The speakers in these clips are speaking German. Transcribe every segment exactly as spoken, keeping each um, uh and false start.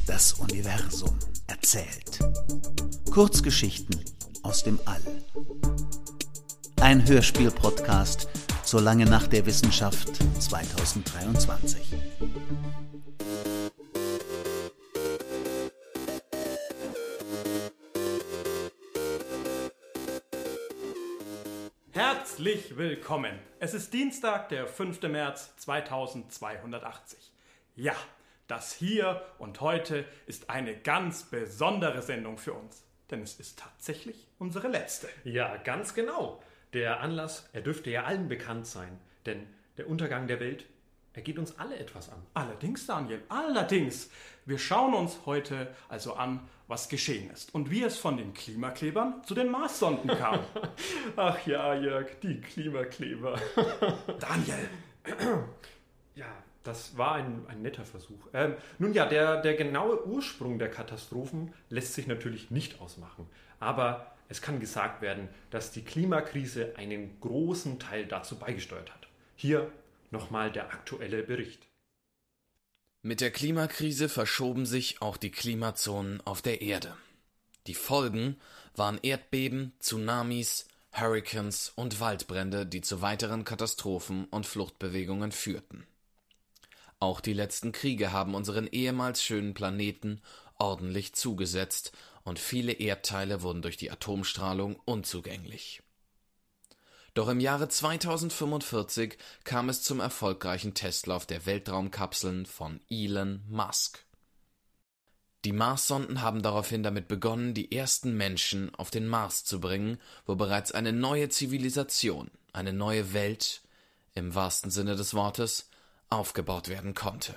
Das Universum erzählt. Kurzgeschichten aus dem All. Ein Hörspiel-Podcast zur Lange Nacht der Wissenschaft zweitausenddreiundzwanzig. Herzlich willkommen. Es ist Dienstag, der fünfte März zweitausendzweihundertachtzig. Ja, das Hier und Heute ist eine ganz besondere Sendung für uns. Denn es ist tatsächlich unsere letzte. Ja, ganz genau. Der Anlass, er dürfte ja allen bekannt sein. Denn der Untergang der Welt, er geht uns alle etwas an. Allerdings, Daniel, allerdings. Wir schauen uns heute also an, was geschehen ist und wie es von den Klimaklebern zu den Marssonden kam. Ach ja, Jörg, die Klimakleber. Daniel! Ja, das war ein, ein netter Versuch. Ähm, nun ja, der, der genaue Ursprung der Katastrophen lässt sich natürlich nicht ausmachen. Aber es kann gesagt werden, dass die Klimakrise einen großen Teil dazu beigesteuert hat. Hier nochmal der aktuelle Bericht. Mit der Klimakrise verschoben sich auch die Klimazonen auf der Erde. Die Folgen waren Erdbeben, Tsunamis, Hurrikans und Waldbrände, die zu weiteren Katastrophen und Fluchtbewegungen führten. Auch die letzten Kriege haben unseren ehemals schönen Planeten ordentlich zugesetzt und viele Erdteile wurden durch die Atomstrahlung unzugänglich. Doch im Jahre zweitausendfünfundvierzig kam es zum erfolgreichen Testlauf der Weltraumkapseln von Elon Musk. Die Marssonden haben daraufhin damit begonnen, die ersten Menschen auf den Mars zu bringen, wo bereits eine neue Zivilisation, eine neue Welt, im wahrsten Sinne des Wortes, aufgebaut werden konnte.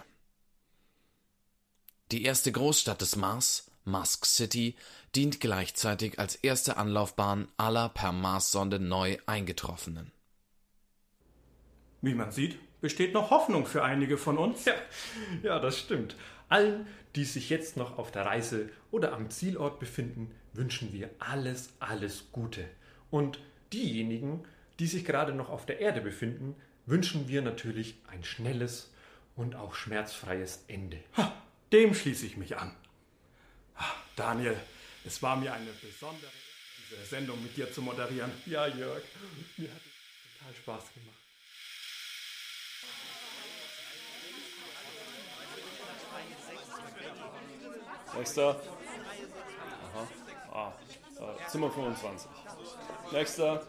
Die erste Großstadt des Mars, Musk City, dient gleichzeitig als erste Anlaufbahn aller per Marssonde neu Eingetroffenen. Wie man sieht, besteht noch Hoffnung für einige von uns. Ja, ja, das stimmt. Allen, die sich jetzt noch auf der Reise oder am Zielort befinden, wünschen wir alles, alles Gute. Und diejenigen, die sich gerade noch auf der Erde befinden, wünschen wir natürlich ein schnelles und auch schmerzfreies Ende. Ha, dem schließe ich mich an. Daniel, es war mir eine besondere Ehre, diese Sendung mit dir zu moderieren. Ja, Jörg, mir hat es total Spaß gemacht. Nächster. Aha. Ah, äh, Zimmer fünfundzwanzig. Nächster.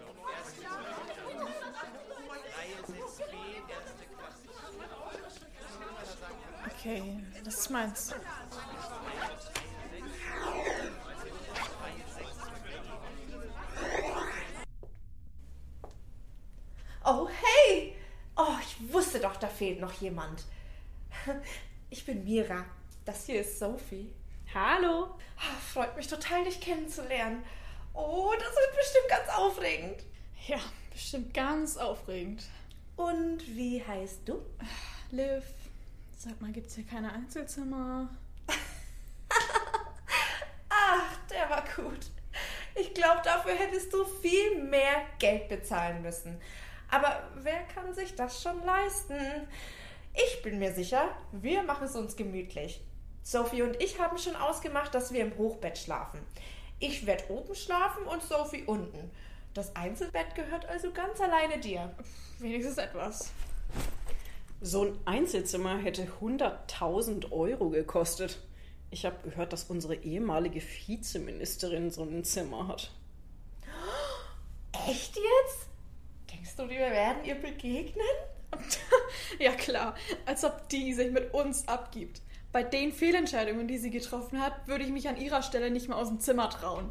Okay, das ist meins. Oh, hey! Oh, ich wusste doch, da fehlt noch jemand. Ich bin Mira. Das hier ist Sophie. Hallo. Oh, freut mich total, dich kennenzulernen. Oh, das wird bestimmt ganz aufregend. Ja, bestimmt ganz aufregend. Und wie heißt du? Liv. Sag mal, gibt's hier keine Einzelzimmer? Ach, der war gut. Ich glaube, dafür hättest du viel mehr Geld bezahlen müssen. Aber wer kann sich das schon leisten? Ich bin mir sicher, wir machen es uns gemütlich. Sophie und ich haben schon ausgemacht, dass wir im Hochbett schlafen. Ich werde oben schlafen und Sophie unten. Das Einzelbett gehört also ganz alleine dir. Wenigstens etwas. So ein Einzelzimmer hätte hunderttausend Euro gekostet. Ich habe gehört, dass unsere ehemalige Vizeministerin so ein Zimmer hat. Echt jetzt? Denkst du, wir werden ihr begegnen? Ja klar, als ob die sich mit uns abgibt. Bei den Fehlentscheidungen, die sie getroffen hat, würde ich mich an ihrer Stelle nicht mehr aus dem Zimmer trauen.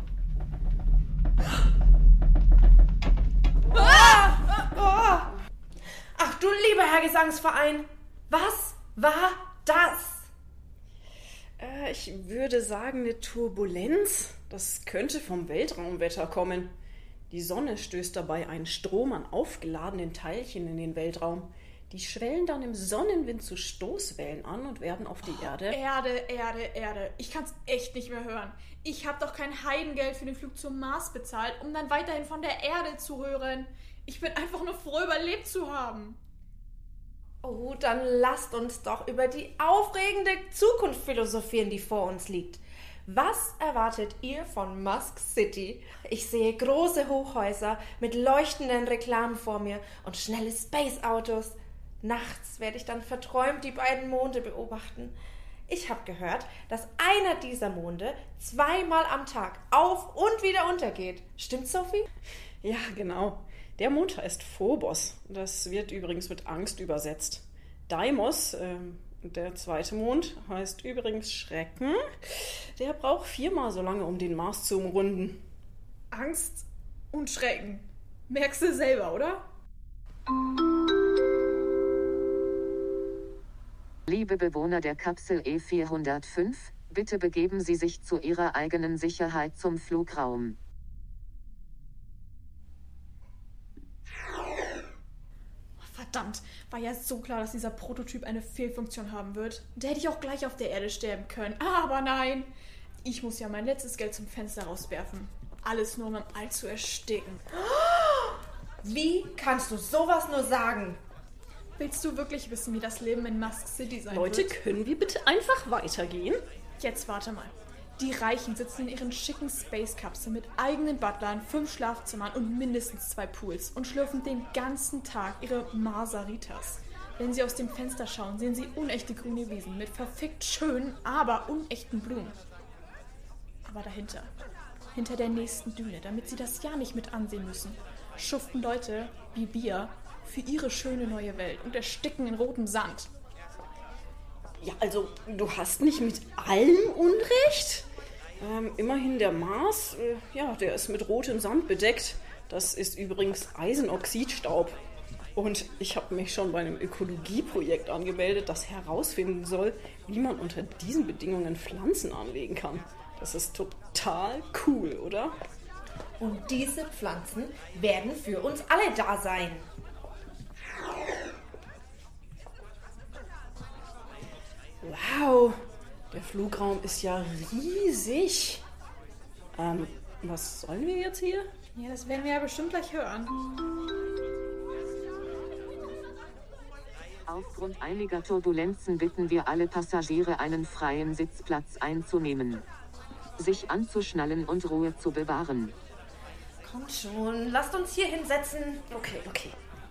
Ah! Oh! Ach du lieber Herr Gesangsverein, was war das? Äh, ich würde sagen, eine Turbulenz. Das könnte vom Weltraumwetter kommen. Die Sonne stößt dabei einen Strom an aufgeladenen Teilchen in den Weltraum. Die schwellen dann im Sonnenwind zu Stoßwellen an und werden auf die oh, Erde... Erde, Erde, Erde. Ich kann's echt nicht mehr hören. Ich habe doch kein Heidengeld für den Flug zum Mars bezahlt, um dann weiterhin von der Erde zu hören. Ich bin einfach nur froh, überlebt zu haben. Oh, dann lasst uns doch über die aufregende Zukunft philosophieren, die vor uns liegt. Was erwartet ihr von Musk City? Ich sehe große Hochhäuser mit leuchtenden Reklamen vor mir und schnelle Space-Autos. Nachts werde ich dann verträumt die beiden Monde beobachten. Ich habe gehört, dass einer dieser Monde zweimal am Tag auf und wieder untergeht. Stimmt, Sophie? Ja, genau. Der Mond heißt Phobos. Das wird übrigens mit Angst übersetzt. Deimos, äh, der zweite Mond, heißt übrigens Schrecken. Der braucht viermal so lange, um den Mars zu umrunden. Angst und Schrecken. Merkst du selber, oder? Liebe Bewohner der Kapsel E vierhundertfünf, bitte begeben Sie sich zu Ihrer eigenen Sicherheit zum Flugraum. Verdammt, war ja so klar, dass dieser Prototyp eine Fehlfunktion haben wird. Da hätte ich auch gleich auf der Erde sterben können. Aber nein, ich muss ja mein letztes Geld zum Fenster rauswerfen. Alles nur, um im All zu ersticken. Wie kannst du sowas nur sagen? Willst du wirklich wissen, wie das Leben in Musk City sein Leute, wird? können wir bitte einfach weitergehen? Jetzt warte mal. Die Reichen sitzen in ihren schicken Space-Kapseln mit eigenen Butlern, fünf Schlafzimmern und mindestens zwei Pools und schlürfen den ganzen Tag ihre Marsaritas. Wenn sie aus dem Fenster schauen, sehen sie unechte grüne Wiesen mit verfickt schönen, aber unechten Blumen. Aber dahinter, hinter der nächsten Düne, damit sie das ja nicht mit ansehen müssen, schuften Leute wie wir für ihre schöne neue Welt und ersticken in rotem Sand. Ja, also, du hast nicht mit allem Unrecht. Ähm, immerhin der Mars, äh, ja, der ist mit rotem Sand bedeckt. Das ist übrigens Eisenoxidstaub. Und ich habe mich schon bei einem Ökologieprojekt angemeldet, das herausfinden soll, wie man unter diesen Bedingungen Pflanzen anlegen kann. Das ist total cool, oder? Und diese Pflanzen werden für uns alle da sein. Wow, der Flugraum ist ja riesig. Ähm, was sollen wir jetzt hier? Ja, das werden wir ja bestimmt gleich hören. Aufgrund einiger Turbulenzen bitten wir alle Passagiere, einen freien Sitzplatz einzunehmen, sich anzuschnallen und Ruhe zu bewahren. Kommt schon, lasst uns hier hinsetzen. Okay, okay.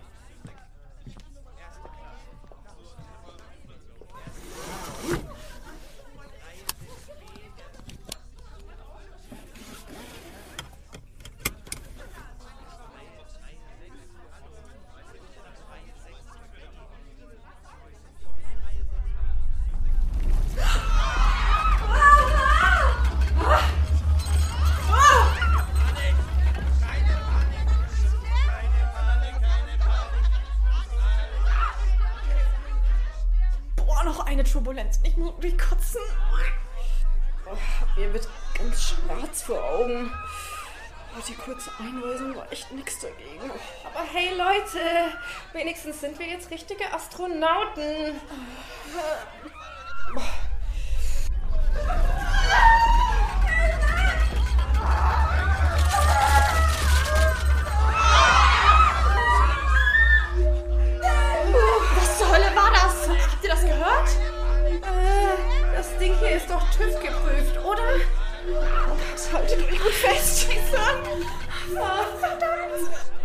Turbulenz. Ich muss mich kotzen. Oh, mir wird ganz schwarz vor Augen. Oh, die kurze Einweisung war echt nichts dagegen. Oh. Aber hey Leute, wenigstens sind wir jetzt richtige Astronauten. Oh. Was zur Hölle war das? Habt ihr das gehört? Das Ding hier ist doch TÜV geprüft, oder? Das haltet euch gut fest. Scheiße. Oh, verdammt.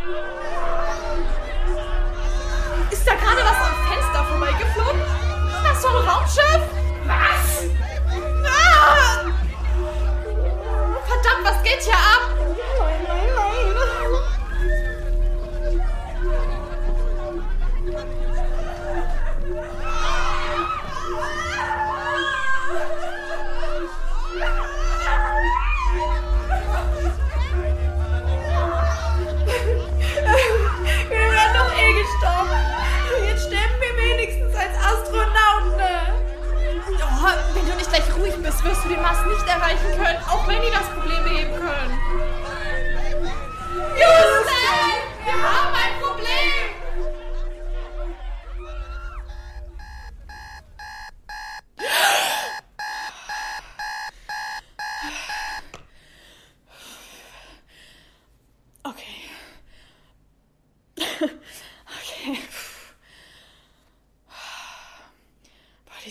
Ist da gerade was am Fenster vorbeigeflogen? Das ist doch ein Raumschiff. Was? Ah! Verdammt, was geht hier ab? Nein, nein, nein. Wirst du den Mars nicht erreichen können, auch wenn die das Problem beheben können. Houston! Wir haben ein Problem! Okay. Okay.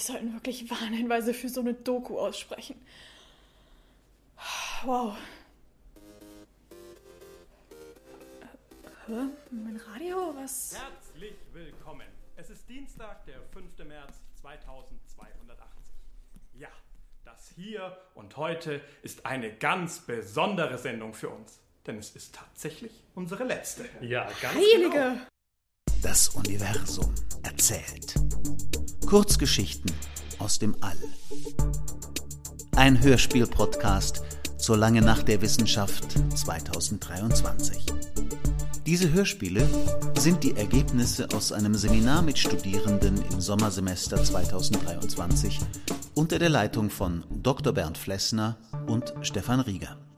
sollten wirklich Warnhinweise für so eine Doku aussprechen. Wow. Hä? Mein Radio? Was? Herzlich willkommen. Es ist Dienstag, der fünfte März zweitausendzweihundertachtzig. Ja, das hier und heute ist eine ganz besondere Sendung für uns. Denn es ist tatsächlich unsere letzte. Ja, ganz Heilige! genau. Das Universum erzählt. Kurzgeschichten aus dem All. Ein Hörspiel-Podcast zur Lange Nacht der Wissenschaft zweitausenddreiundzwanzig. Diese Hörspiele sind die Ergebnisse aus einem Seminar mit Studierenden im Sommersemester zweitausenddreiundzwanzig unter der Leitung von Doktor Bernd Flessner und Stefan Rieger.